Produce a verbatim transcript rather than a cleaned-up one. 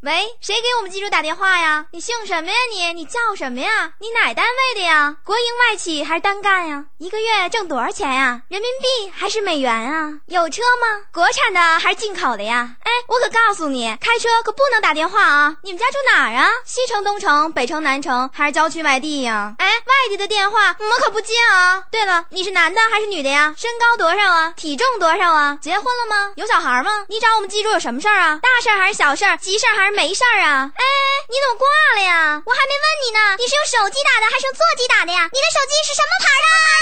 喂，谁给我们记住打电话呀？你姓什么呀你？你叫什么呀？你哪单位的呀？国营外企还是单干呀？一个月挣多少钱呀？人民币还是美元啊？有车吗？国产的还是进口的呀？哎，我可告诉你，开车可不能打电话啊！你们家住哪儿啊？西城、东城、北城、南城还是郊区外地呀？哎，外地的电话我们可不接啊！对了，你是男的还是女的呀？身高多少啊？体重多少啊？结婚了吗？有小孩吗？你找我们记住有什么事儿啊？大事儿还是小事儿？急事儿还是没事儿啊？哎，你怎么挂了呀？我还没问你呢，你是用手机打的还是用座机打的呀？你的手机是什么牌的？